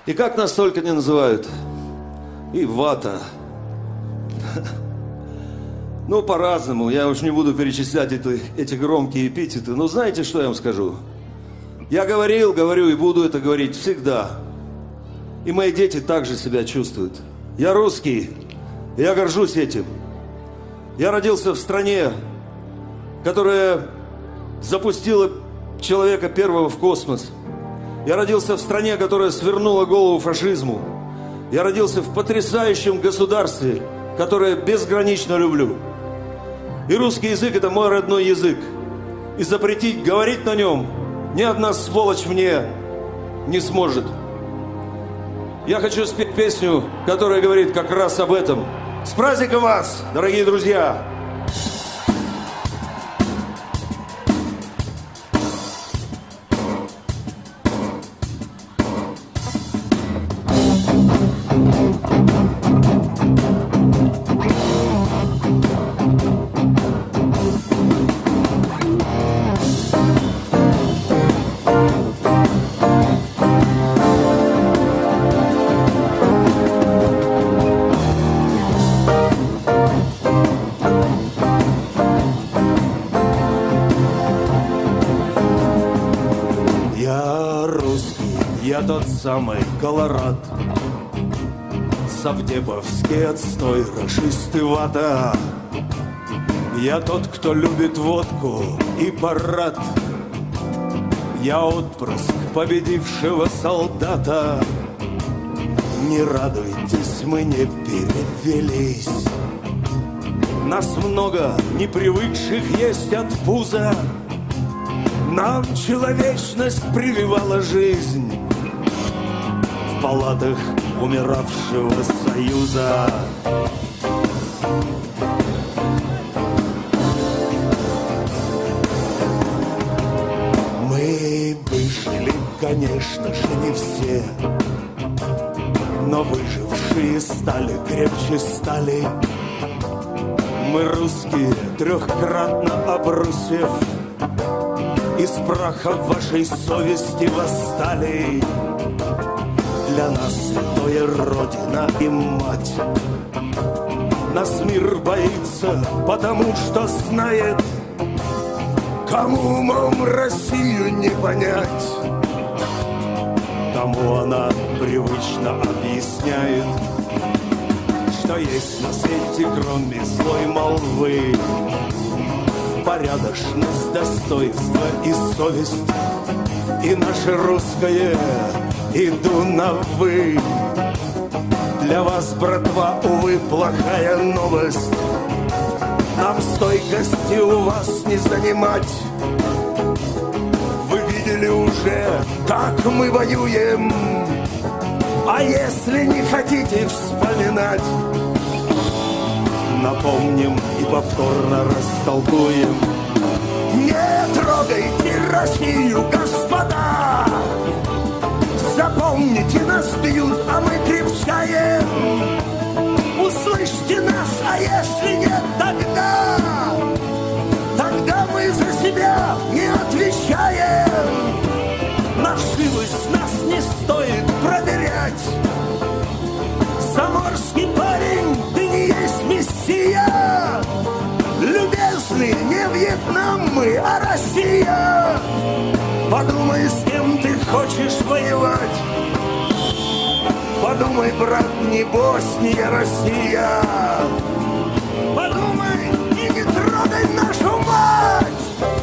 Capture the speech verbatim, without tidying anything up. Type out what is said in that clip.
И как нас только не называют. И вата. Ну, по-разному. Я уж не буду перечислять эти, эти громкие эпитеты. Но знаете, что я вам скажу? Я говорил, говорю и буду это говорить всегда. И мои дети также себя чувствуют. Я русский. Я горжусь этим. Я родился в стране, которая запустила человека первого в космос. Я родился в стране, которая свернула голову фашизму. Я родился в потрясающем государстве, которое безгранично люблю. И русский язык – это мой родной язык. И запретить говорить на нем ни одна сволочь мне не сможет. Я хочу спеть песню, которая говорит как раз об этом. С праздником вас, дорогие друзья! Тот самый Колорад, совдеповский отстой, рашисты вата. Я тот, кто любит водку и парад. Я отпрыск победившего солдата. Не радуйтесь, мы не перевелись. Нас много непривыкших есть от пуза. Нам человечность прививала жизнь в палатах умиравшего Союза. Мы выжили, конечно же, не все, но выжившие стали крепче стали. Мы русские, трехкратно обрусев, из праха вашей совести восстали. Для нас святое Родина и Мать. Нас мир боится, потому что знает, кому умом Россию не понять, тому она привычно объясняет, что есть на свете, кроме злой молвы, порядочность, достоинство и совесть. И наше русское иду на «вы». Для вас, братва, увы, плохая новость. Нам стойкости у вас не занимать. Вы видели уже, как мы воюем. А если не хотите вспоминать, напомним и повторно растолкуем. Не трогайте Россию, господа! Запомните, нас бьют, а мы крепчаем. Услышьте нас, а если нет, тогда Тогда мы за себя не отвечаем. Нашивость нас не стоит проверять. Заморский парень, ты не есть мессия. Любезный, не Вьетнам мы, а Россия. Подумай, с кем ты хочешь воевать. Подумай, брат, не Босния, Россия. Подумай и не трогай нашу мать.